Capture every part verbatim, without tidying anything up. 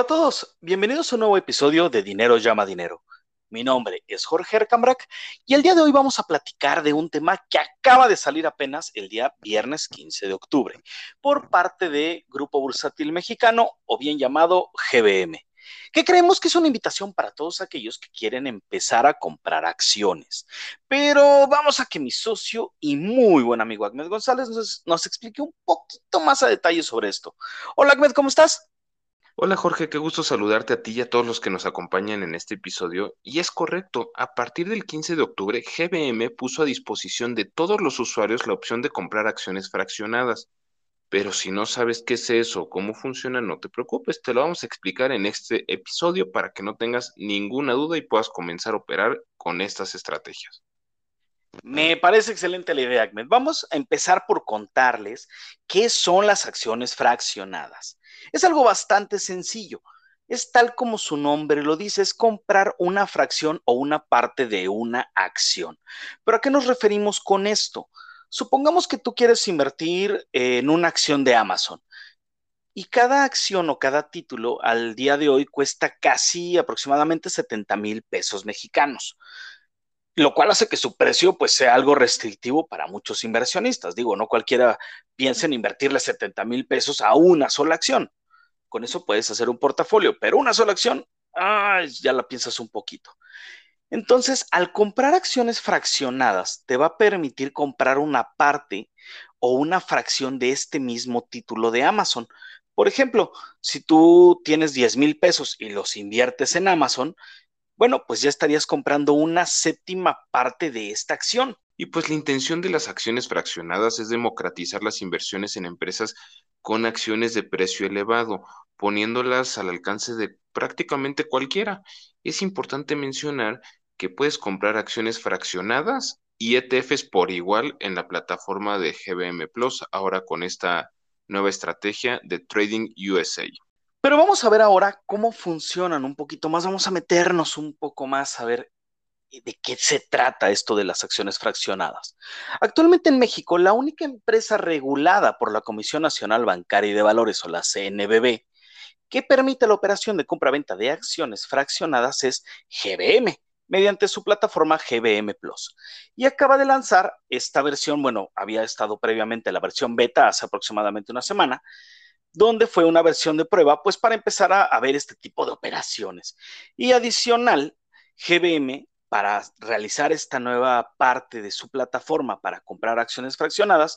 Hola a todos, bienvenidos a un nuevo episodio de Dinero llama dinero. Mi nombre es Jorge Ercambrak y el día de hoy vamos a platicar de un tema que acaba de salir apenas el día viernes quince de octubre por parte de Grupo Bursátil Mexicano o bien llamado G B M, que creemos que es una invitación para todos aquellos que quieren empezar a comprar acciones. Pero vamos a que mi socio y muy buen amigo Ahmed González nos, nos explique un poquito más a detalle sobre esto. Hola Ahmed, ¿cómo estás? Hola Jorge, qué gusto saludarte a ti y a todos los que nos acompañan en este episodio. Y es correcto, a partir del quince de octubre, G B M puso a disposición de todos los usuarios la opción de comprar acciones fraccionadas. Pero si no sabes qué es eso o cómo funciona, no te preocupes, te lo vamos a explicar en este episodio para que no tengas ninguna duda y puedas comenzar a operar con estas estrategias. Me parece excelente la idea, Ahmed. Vamos a empezar por contarles qué son las acciones fraccionadas. Es algo bastante sencillo. Es tal como su nombre lo dice, es comprar una fracción o una parte de una acción. ¿Pero a qué nos referimos con esto? Supongamos que tú quieres invertir en una acción de Amazon y cada acción o cada título al día de hoy cuesta casi aproximadamente setenta mil pesos mexicanos, lo cual hace que su precio pues sea algo restrictivo para muchos inversionistas. Digo, no cualquiera piensa en invertirle setenta mil pesos a una sola acción. Con eso puedes hacer un portafolio, pero una sola acción, ay, ya la piensas un poquito. Entonces, al comprar acciones fraccionadas, te va a permitir comprar una parte o una fracción de este mismo título de Amazon. Por ejemplo, si tú tienes diez mil pesos y los inviertes en Amazon, bueno, pues ya estarías comprando una séptima parte de esta acción. Y pues la intención de las acciones fraccionadas es democratizar las inversiones en empresas con acciones de precio elevado, poniéndolas al alcance de prácticamente cualquiera. Es importante mencionar que puedes comprar acciones fraccionadas y E T Fs por igual en la plataforma de G B M Plus, ahora con esta nueva estrategia de Trading U S A. Pero vamos a ver ahora cómo funcionan un poquito más, vamos a meternos un poco más a ver de qué se trata esto de las acciones fraccionadas. Actualmente en México, la única empresa regulada por la Comisión Nacional Bancaria y de Valores o la C N B V que permite la operación de compra-venta de acciones fraccionadas es G B M, mediante su plataforma G B M Plus. Y acaba de lanzar esta versión, bueno, había estado previamente la versión beta hace aproximadamente una semana, donde fue una versión de prueba, pues para empezar a, a ver este tipo de operaciones. Y adicional, G B M, para realizar esta nueva parte de su plataforma para comprar acciones fraccionadas,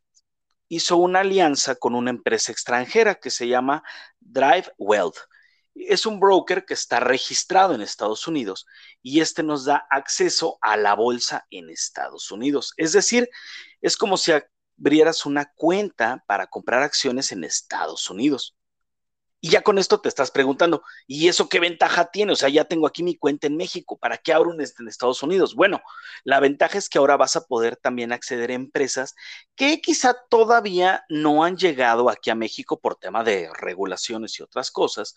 hizo una alianza con una empresa extranjera que se llama Drive Wealth. Es un broker que está registrado en Estados Unidos y este nos da acceso a la bolsa en Estados Unidos. Es decir, es como si abrieras una cuenta para comprar acciones en Estados Unidos. Y ya con esto te estás preguntando, ¿y eso qué ventaja tiene? O sea, ya tengo aquí mi cuenta en México, ¿para qué abro un en Estados Unidos? Bueno, la ventaja es que ahora vas a poder también acceder a empresas que quizá todavía no han llegado aquí a México por tema de regulaciones y otras cosas,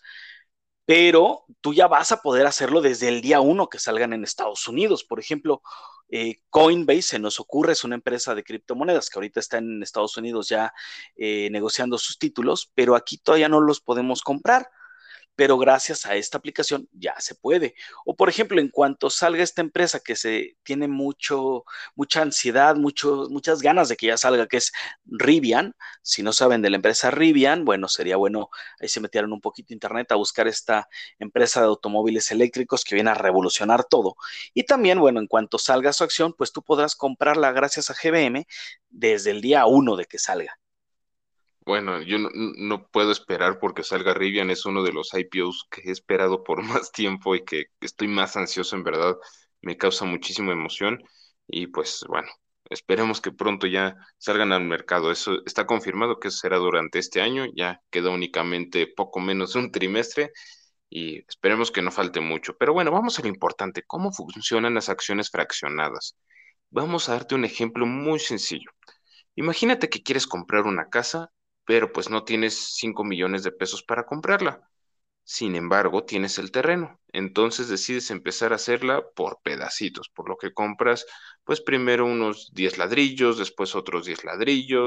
pero tú ya vas a poder hacerlo desde el día uno que salgan en Estados Unidos. Por ejemplo, eh, Coinbase se nos ocurre, es una empresa de criptomonedas que ahorita está en Estados Unidos ya eh, negociando sus títulos, pero aquí todavía no los podemos comprar, pero gracias a esta aplicación ya se puede. O por ejemplo, en cuanto salga esta empresa que se tiene mucho, mucha ansiedad, mucho, muchas ganas de que ya salga, que es Rivian. Si no saben de la empresa Rivian, bueno, sería bueno, ahí se metieron un poquito de internet a buscar esta empresa de automóviles eléctricos que viene a revolucionar todo. Y también, bueno, en cuanto salga su acción, pues tú podrás comprarla gracias a G B M desde el día uno de que salga. Bueno, yo no, no puedo esperar porque salga Rivian, es uno de los I P Os que he esperado por más tiempo y que estoy más ansioso en verdad, me causa muchísima emoción y pues bueno, esperemos que pronto ya salgan al mercado. Eso está confirmado que eso será durante este año, ya queda únicamente poco menos de un trimestre y esperemos que no falte mucho. Pero bueno, vamos a lo importante, ¿cómo funcionan las acciones fraccionadas? Vamos a darte un ejemplo muy sencillo. Imagínate que quieres comprar una casa, pero pues no tienes cinco millones de pesos para comprarla. Sin embargo, tienes el terreno. Entonces decides empezar a hacerla por pedacitos, por lo que compras, pues primero unos diez ladrillos, después otros diez ladrillos.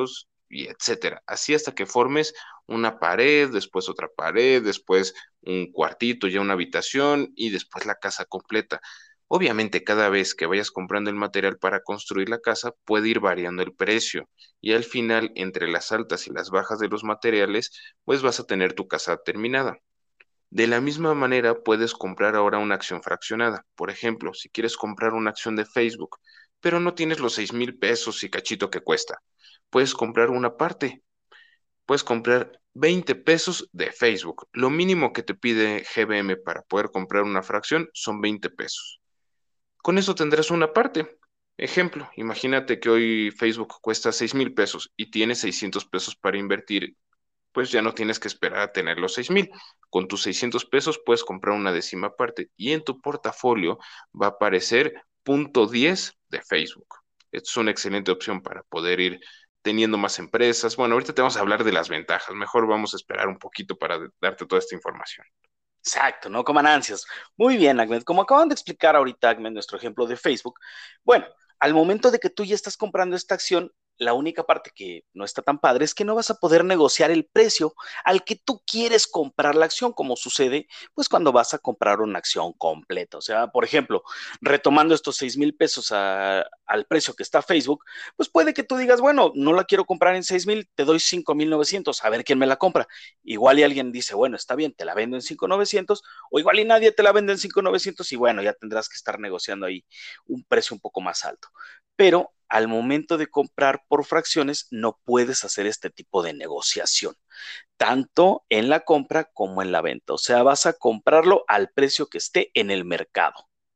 y etcétera. Así hasta que formes una pared, después otra pared, después un cuartito, ya una habitación y después la casa completa. Obviamente, cada vez que vayas comprando el material para construir la casa, puede ir variando el precio y al final, entre las altas y las bajas de los materiales, pues vas a tener tu casa terminada. De la misma manera, puedes comprar ahora una acción fraccionada. Por ejemplo, si quieres comprar una acción de Facebook, pero no tienes los seis mil pesos y cachito que cuesta, puedes comprar una parte. Puedes comprar veinte pesos de Facebook. Lo mínimo que te pide G B M para poder comprar una fracción son veinte pesos. Con eso tendrás una parte. Ejemplo, imagínate que hoy Facebook cuesta seis mil pesos y tienes seiscientos pesos para invertir, pues ya no tienes que esperar a tener los seis mil. Con tus seiscientos pesos puedes comprar una décima parte y en tu portafolio va a aparecer punto diez de Facebook. Esto es una excelente opción para poder ir teniendo más empresas. Bueno, ahorita te vamos a hablar de las ventajas. Mejor vamos a esperar un poquito para darte toda esta información. Exacto, no coman ansias. Muy bien, Ahmed. Como acaban de explicar ahorita, Ahmed, nuestro ejemplo de Facebook, bueno, al momento de que tú ya estás comprando esta acción, la única parte que no está tan padre es que no vas a poder negociar el precio al que tú quieres comprar la acción, como sucede pues cuando vas a comprar una acción completa. O sea, por ejemplo, retomando estos seis mil pesos a- al precio que está Facebook, pues puede que tú digas, bueno, no la quiero comprar en seis mil, te doy cinco mil novecientos, a ver quién me la compra. Igual y alguien dice, bueno, está bien, te la vendo en cinco mil novecientos, o igual y nadie te la vende en cinco mil novecientos y bueno, ya tendrás que estar negociando ahí un precio un poco más alto. Pero al momento de comprar por fracciones no puedes hacer este tipo de negociación, tanto en la compra como en la venta. O sea, vas a comprarlo al precio que esté en el mercado.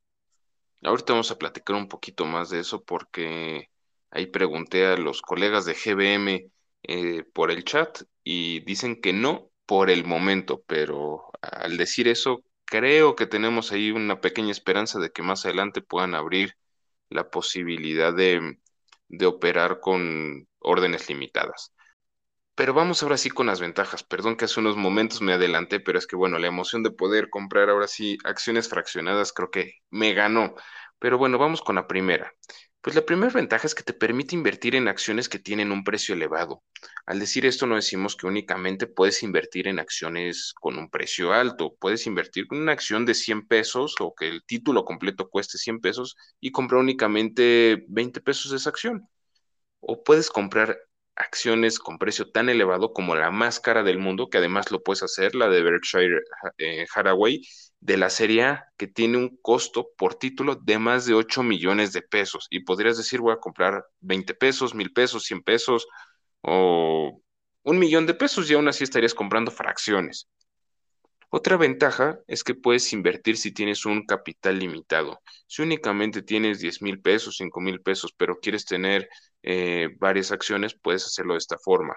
Ahorita vamos a platicar un poquito más de eso porque ahí pregunté a los colegas de G B M eh, por el chat y dicen que no por el momento, pero al decir eso, creo que tenemos ahí una pequeña esperanza de que más adelante puedan abrir la posibilidad de, de operar con órdenes limitadas. Pero vamos ahora sí con las ventajas. Perdón que hace unos momentos me adelanté, pero es que bueno, la emoción de poder comprar ahora sí acciones fraccionadas creo que me ganó. Pero bueno, vamos con la primera. Pues la primera ventaja es que te permite invertir en acciones que tienen un precio elevado. Al decir esto no decimos que únicamente puedes invertir en acciones con un precio alto. Puedes invertir en una acción de cien pesos o que el título completo cueste cien pesos y comprar únicamente veinte pesos de esa acción. O puedes comprar acciones con precio tan elevado como la más cara del mundo, que además lo puedes hacer, la de Berkshire eh, Hathaway, de la serie A, que tiene un costo por título de más de ocho millones de pesos. Y podrías decir, voy a comprar veinte pesos, mil pesos, cien pesos o un millón de pesos y aún así estarías comprando fracciones. Otra ventaja es que puedes invertir si tienes un capital limitado. Si únicamente tienes diez mil pesos, cinco mil pesos, pero quieres tener eh, varias acciones, puedes hacerlo de esta forma.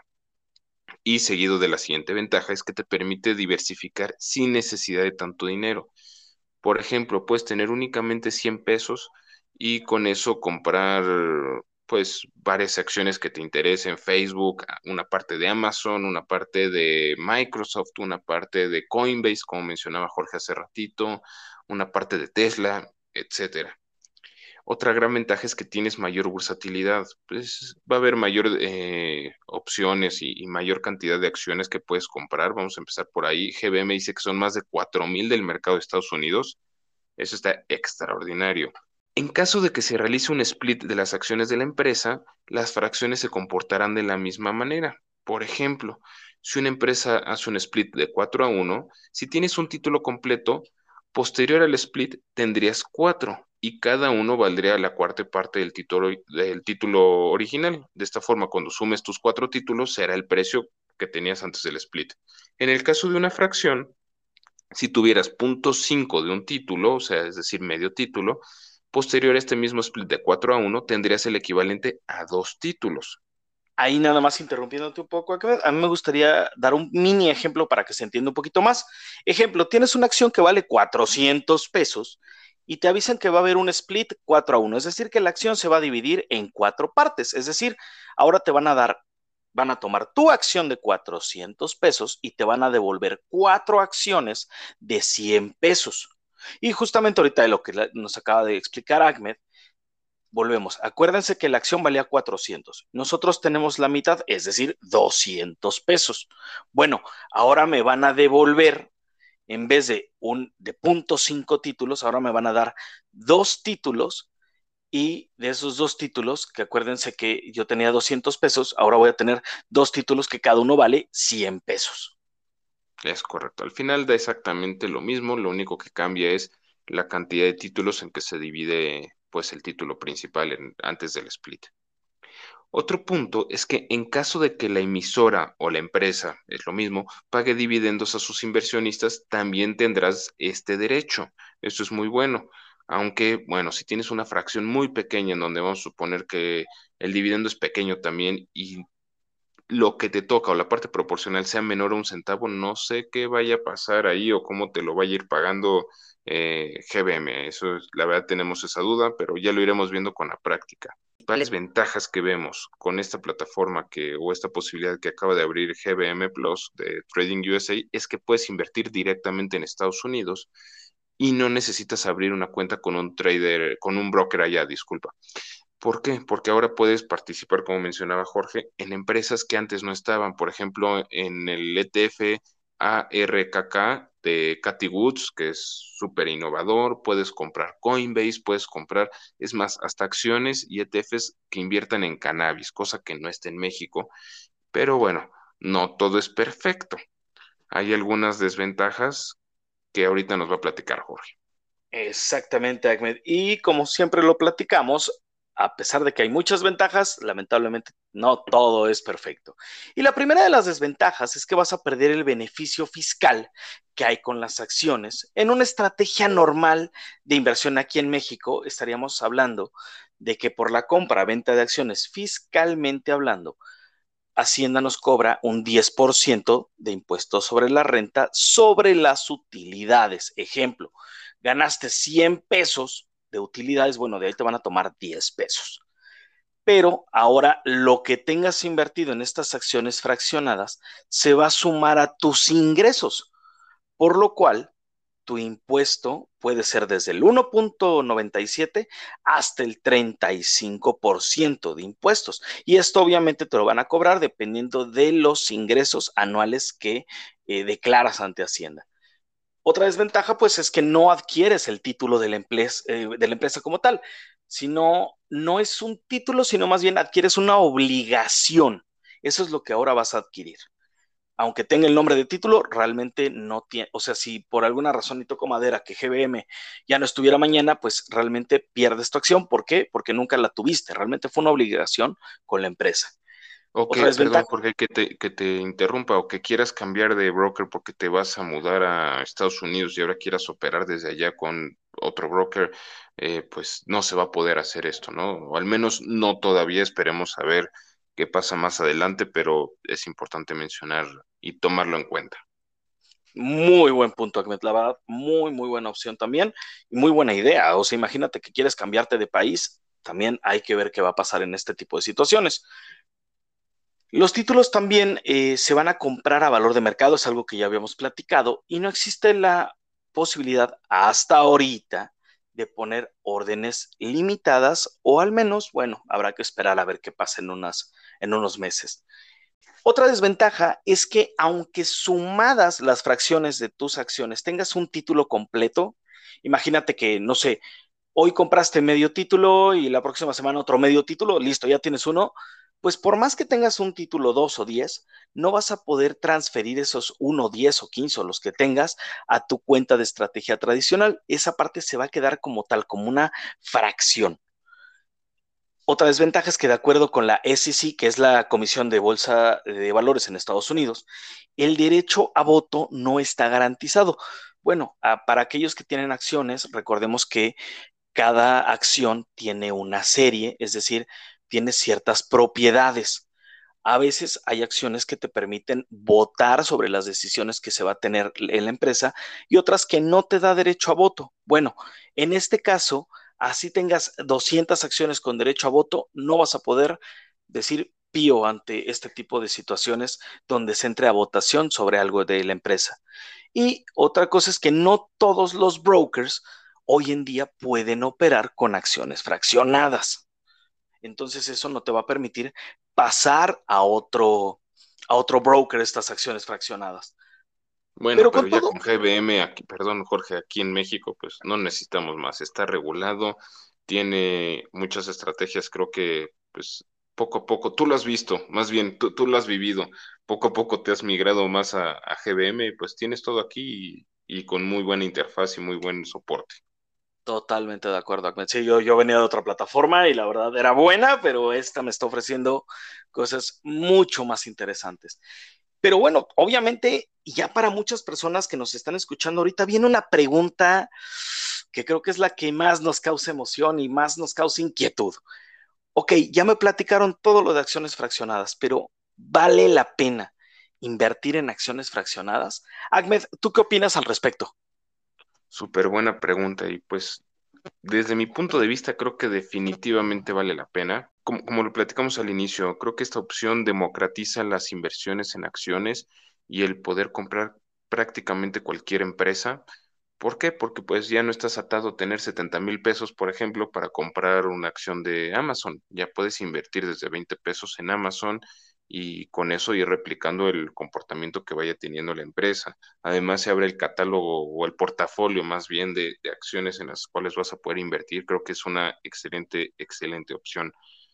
Y seguido de la siguiente ventaja es que te permite diversificar sin necesidad de tanto dinero. Por ejemplo, puedes tener únicamente cien pesos y con eso comprar pues varias acciones que te interesen, Facebook, una parte de Amazon, una parte de Microsoft, una parte de Coinbase, como mencionaba Jorge hace ratito, una parte de Tesla, etcétera. Otra gran ventaja es que tienes mayor versatilidad, pues va a haber mayor eh, opciones y, y mayor cantidad de acciones que puedes comprar. Vamos a empezar por ahí. G B M dice que son más de cuatro mil del mercado de Estados Unidos. Eso está extraordinario. En caso de que se realice un split de las acciones de la empresa, las fracciones se comportarán de la misma manera. Por ejemplo, si una empresa hace un split de cuatro a uno, si tienes un título completo, posterior al split tendrías cuatro y cada uno valdría la cuarta parte del título, del título original. De esta forma, cuando sumes tus cuatro títulos, será el precio que tenías antes del split. En el caso de una fracción, si tuvieras punto cinco de un título, o sea, es decir, medio título, posterior a este mismo split de cuatro a uno, tendrías el equivalente a dos títulos. Ahí nada más interrumpiéndote un poco, Ahmed, a mí me gustaría dar un mini ejemplo para que se entienda un poquito más. Ejemplo, tienes una acción que vale cuatrocientos pesos y te avisan que va a haber un split cuatro a uno, es decir, que la acción se va a dividir en cuatro partes, es decir, ahora te van a dar, van a tomar tu acción de cuatrocientos pesos y te van a devolver cuatro acciones de cien pesos. Y justamente ahorita de lo que nos acaba de explicar Ahmed, Volvemos. Acuérdense que la acción valía cuatrocientos. Nosotros tenemos la mitad, es decir, doscientos pesos. Bueno, ahora me van a devolver, en vez de un de punto cinco títulos, ahora me van a dar dos títulos, y de esos dos títulos, que acuérdense que yo tenía doscientos pesos, ahora voy a tener dos títulos que cada uno vale cien pesos. Es correcto. Al final da exactamente lo mismo, lo único que cambia es la cantidad de títulos en que se divide pues el título principal en- antes del split. Otro punto es que en caso de que la emisora o la empresa, es lo mismo, pague dividendos a sus inversionistas, también tendrás este derecho. Eso es muy bueno. Aunque, bueno, si tienes una fracción muy pequeña en donde vamos a suponer que el dividendo es pequeño también y lo que te toca o la parte proporcional sea menor a un centavo, no sé qué vaya a pasar ahí o cómo te lo vaya a ir pagando eh, G B M. Eso es, la verdad tenemos esa duda, pero ya lo iremos viendo con la práctica. Principales ventajas que vemos con esta plataforma que, o esta posibilidad que acaba de abrir G B M Plus de Trading U S A es que puedes invertir directamente en Estados Unidos y no necesitas abrir una cuenta con un trader, con un broker allá, disculpa. ¿Por qué? Porque ahora puedes participar, como mencionaba Jorge, en empresas que antes no estaban. Por ejemplo, en el E T F A R K K de Cathie Woods, que es súper innovador. Puedes comprar Coinbase, puedes comprar, es más, hasta acciones y E T Fs que inviertan en cannabis, cosa que no está en México. Pero bueno, no todo es perfecto. Hay algunas desventajas que ahorita nos va a platicar Jorge. Exactamente, Ahmed. Y como siempre lo platicamos, a pesar de que hay muchas ventajas, lamentablemente no todo es perfecto. Y la primera de las desventajas es que vas a perder el beneficio fiscal que hay con las acciones. En una estrategia normal de inversión aquí en México, estaríamos hablando de que por la compra-venta de acciones, fiscalmente hablando, Hacienda nos cobra un diez por ciento de impuestos sobre la renta sobre las utilidades. Ejemplo, ganaste cien pesos de utilidades, bueno, de ahí te van a tomar diez pesos. Pero ahora lo que tengas invertido en estas acciones fraccionadas se va a sumar a tus ingresos, por lo cual tu impuesto puede ser desde el uno punto noventa y siete hasta el treinta y cinco por ciento de impuestos. Y esto obviamente te lo van a cobrar dependiendo de los ingresos anuales que eh, declaras ante Hacienda. Otra desventaja, pues, es que no adquieres el título de la, empresa, eh, de la empresa como tal, sino no es un título, sino más bien adquieres una obligación. Eso es lo que ahora vas a adquirir, aunque tenga el nombre de título, realmente no tiene, o sea, si por alguna razón y toco madera que G B M ya no estuviera mañana, pues realmente pierdes tu acción. ¿Por qué? Porque nunca la tuviste, realmente fue una obligación con la empresa. O Otra que, desventaja, perdón, Jorge, que te, que te interrumpa, o que quieras cambiar de broker porque te vas a mudar a Estados Unidos y ahora quieras operar desde allá con otro broker, eh, pues no se va a poder hacer esto, ¿no? O al menos no todavía, esperemos a ver qué pasa más adelante, pero es importante mencionar y tomarlo en cuenta. muy buen punto, Ahmed, la verdad, muy, muy buena opción también y muy buena idea. O sea, imagínate que quieres cambiarte de país, también hay que ver qué va a pasar en este tipo de situaciones. Los títulos también eh, se van a comprar a valor de mercado, es algo que ya habíamos platicado, y no existe la posibilidad hasta ahorita de poner órdenes limitadas, o al menos, bueno, habrá que esperar a ver qué pasa en, unas, en unos meses. Otra desventaja es que aunque sumadas las fracciones de tus acciones tengas un título completo, imagínate que, no sé, hoy compraste medio título y la próxima semana otro medio título, listo, ya tienes uno, pues por más que tengas un título dos o diez, no vas a poder transferir esos uno, diez o quince o los que tengas a tu cuenta de estrategia tradicional. Esa parte se va a quedar como tal, como una fracción. Otra desventaja es que de acuerdo con la S E C, que es la Comisión de Bolsa de Valores en Estados Unidos, el derecho a voto no está garantizado. Bueno, a, para aquellos que tienen acciones, recordemos que cada acción tiene una serie, es decir, tiene ciertas propiedades. A veces hay acciones que te permiten votar sobre las decisiones que se va a tener en la empresa y otras que no te da derecho a voto. Bueno, en este caso, así tengas doscientas acciones con derecho a voto, no vas a poder decir pío ante este tipo de situaciones donde se entre a votación sobre algo de la empresa. Y otra cosa es que no todos los brokers hoy en día pueden operar con acciones fraccionadas. Entonces eso no te va a permitir pasar a otro, a otro broker estas acciones fraccionadas. Bueno, Pero pero con ya todo, con G B M, aquí, perdón, Jorge, aquí en México, pues no necesitamos más. Está regulado, tiene muchas estrategias, creo que, pues poco a poco, tú lo has visto, más bien, tú, tú lo has vivido, poco a poco te has migrado más a, a G B M, y pues tienes todo aquí y, y con muy buena interfaz y muy buen soporte. totalmente de acuerdo, Ahmed. Sí, yo, yo venía de otra plataforma y la verdad era buena, pero esta me está ofreciendo cosas mucho más interesantes. Pero bueno, obviamente, ya para muchas personas que nos están escuchando ahorita, viene una pregunta que creo que es la que más nos causa emoción y más nos causa inquietud. Ok, ya me platicaron todo lo de acciones fraccionadas, pero ¿vale la pena invertir en acciones fraccionadas? Ahmed, ¿tú qué opinas al respecto? Súper buena pregunta y pues desde mi punto de vista creo que definitivamente vale la pena. Como, como lo platicamos al inicio, creo que esta opción democratiza las inversiones en acciones y el poder comprar prácticamente cualquier empresa. ¿Por qué? Porque pues ya no estás atado a tener setenta mil pesos, por ejemplo, para comprar una acción de Amazon. Ya puedes invertir desde veinte pesos en Amazon y con eso ir replicando el comportamiento que vaya teniendo la empresa. Además, se abre el catálogo o el portafolio más bien de, de acciones en las cuales vas a poder invertir. Creo que es una excelente, excelente opción.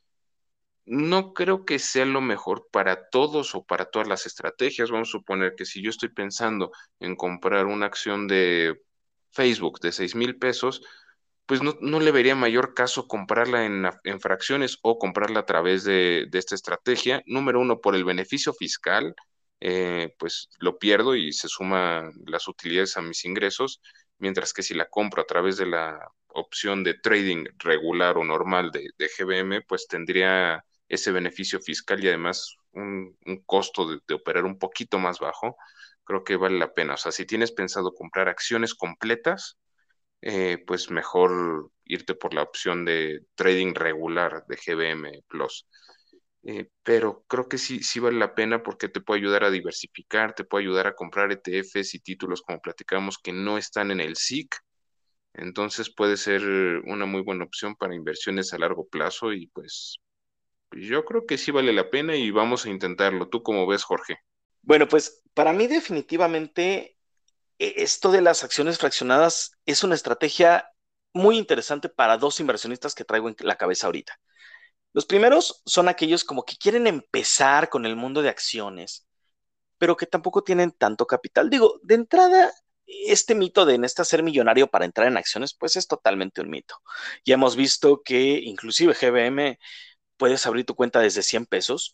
No creo que sea lo mejor para todos o para todas las estrategias. Vamos a suponer que si yo estoy pensando en comprar una acción de Facebook de seis mil pesos, pues no, no le vería mayor caso comprarla en, en fracciones o comprarla a través de, de esta estrategia. Número uno, por el beneficio fiscal, eh, pues lo pierdo y se suman las utilidades a mis ingresos, mientras que si la compro a través de la opción de trading regular o normal de, de G B M, pues tendría ese beneficio fiscal y además un, un costo de, de operar un poquito más bajo. Creo que vale la pena. O sea, si tienes pensado comprar acciones completas, eh, pues mejor irte por la opción de trading regular de G B M Plus. Eh, pero creo que sí, sí vale la pena porque te puede ayudar a diversificar, te puede ayudar a comprar E T Fs y títulos como platicamos que no están en el S I C. Entonces puede ser una muy buena opción para inversiones a largo plazo y pues yo creo que sí vale la pena y vamos a intentarlo. ¿Tú cómo ves, Jorge? Bueno, pues para mí definitivamente e- esto de las acciones fraccionadas es una estrategia muy interesante para dos inversionistas que traigo en la cabeza ahorita. Los primeros son aquellos como que quieren empezar con el mundo de acciones, pero que tampoco tienen tanto capital. Digo, de entrada, este mito de necesitas ser millonario para entrar en acciones, pues es totalmente un mito. Ya hemos visto que inclusive G B M puedes abrir tu cuenta desde cien pesos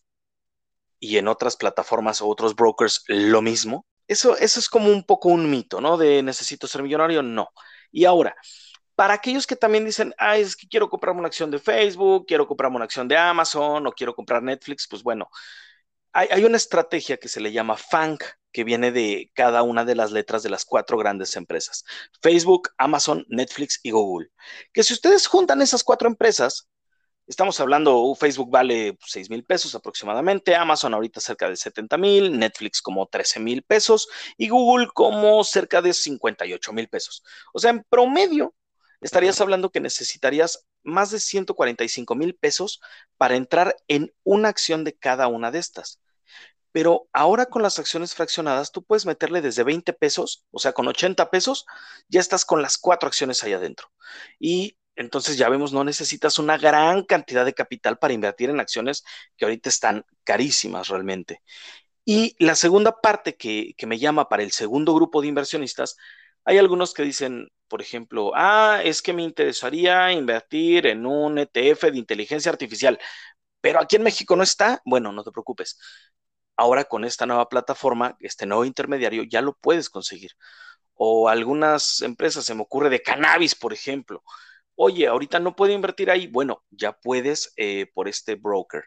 y en otras plataformas o otros brokers lo mismo. Eso, eso es como un poco un mito, ¿no? De necesito ser millonario, no. Y ahora, para aquellos que también dicen, ah, es que quiero comprarme una acción de Facebook, quiero comprarme una acción de Amazon o quiero comprar Netflix, pues bueno, hay, hay una estrategia que se le llama FANG, que viene de cada una de las letras de las cuatro grandes empresas, Facebook, Amazon, Netflix y Google. Que si ustedes juntan esas cuatro empresas, estamos hablando, uh, Facebook vale seis mil pesos aproximadamente, Amazon ahorita cerca de setenta mil, Netflix como trece mil pesos y Google como cerca de cincuenta y ocho mil pesos. O sea, en promedio estarías hablando que necesitarías más de ciento cuarenta y cinco mil pesos para entrar en una acción de cada una de estas. Pero ahora con las acciones fraccionadas, tú puedes meterle desde veinte pesos, o sea, con ochenta pesos, ya estás con las cuatro acciones ahí adentro. Y entonces ya vemos, no necesitas una gran cantidad de capital para invertir en acciones que ahorita están carísimas realmente. Y la segunda parte que, que me llama para el segundo grupo de inversionistas, hay algunos que dicen, por ejemplo, ah, es que me interesaría invertir en un E T F de inteligencia artificial, pero aquí en México no está. Bueno, no te preocupes. Ahora con esta nueva plataforma, este nuevo intermediario, ya lo puedes conseguir. O algunas empresas, se me ocurre de cannabis, por ejemplo. Oye, ahorita no puedo invertir ahí. Bueno, ya puedes eh, por este broker.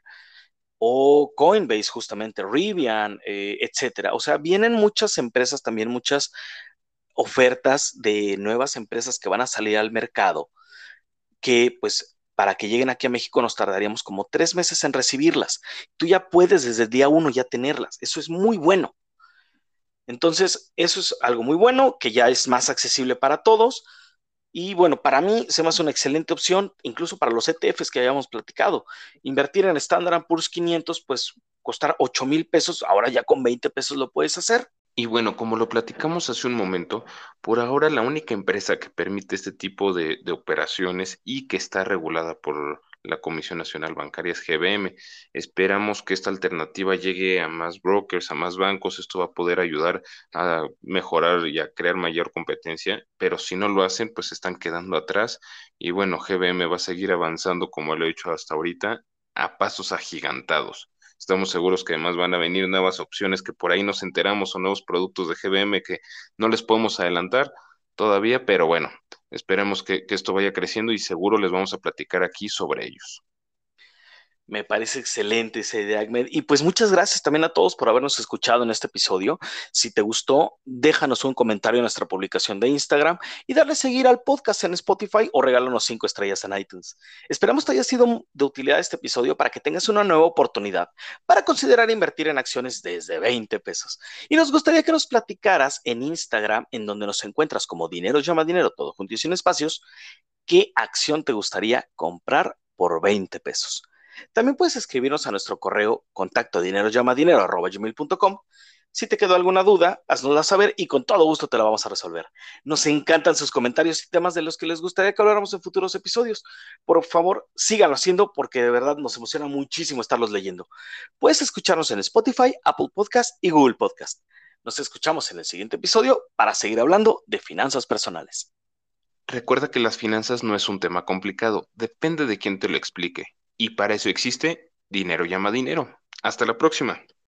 O Coinbase, justamente, Rivian, eh, etcétera. O sea, vienen muchas empresas también, muchas ofertas de nuevas empresas que van a salir al mercado, que pues para que lleguen aquí a México nos tardaríamos como tres meses en recibirlas. Tú ya puedes desde el día uno ya tenerlas. Eso es muy bueno. Entonces, eso es algo muy bueno, que ya es más accesible para todos. Y bueno, para mí se me hace una excelente opción, incluso para los E T Fs que habíamos platicado. Invertir en Standard and Poor's quinientos, pues costar ocho mil pesos, ahora ya con veinte pesos lo puedes hacer. Y bueno, como lo platicamos hace un momento, por ahora la única empresa que permite este tipo de, de operaciones y que está regulada por la Comisión Nacional Bancaria es G B M. Esperamos que esta alternativa llegue a más brokers, a más bancos. Esto va a poder ayudar a mejorar y a crear mayor competencia, pero si no lo hacen, pues se están quedando atrás. Y bueno, G B M va a seguir avanzando como lo he hecho hasta ahorita, a pasos agigantados. Estamos seguros que además van a venir nuevas opciones que por ahí nos enteramos o nuevos productos de G B M que no les podemos adelantar todavía, pero bueno, esperemos que, que esto vaya creciendo y seguro les vamos a platicar aquí sobre ellos. Me parece excelente esa idea, Ahmed. Y pues muchas gracias también a todos por habernos escuchado en este episodio. Si te gustó, déjanos un comentario en nuestra publicación de Instagram y darle seguir al podcast en Spotify o regálanos cinco estrellas en iTunes. Esperamos te haya sido de utilidad este episodio para que tengas una nueva oportunidad para considerar invertir en acciones desde veinte pesos. Y nos gustaría que nos platicaras en Instagram, en donde nos encuentras como Dinero Llama Dinero, todo junto y sin espacios, qué acción te gustaría comprar por veinte pesos. También puedes escribirnos a nuestro correo contacto dinero llama dinero arroba gmail punto com. Si te quedó alguna duda, haznosla saber y con todo gusto te la vamos a resolver. Nos encantan sus comentarios y temas de los que les gustaría que habláramos en futuros episodios. Por favor, síganlo haciendo porque de verdad nos emociona muchísimo estarlos leyendo. Puedes escucharnos en Spotify, Apple Podcast y Google Podcast. Nos escuchamos en el siguiente episodio para seguir hablando de finanzas personales. Recuerda que las finanzas no es un tema complicado, depende de quién te lo explique. Y para eso existe Dinero Llama Dinero. Hasta la próxima.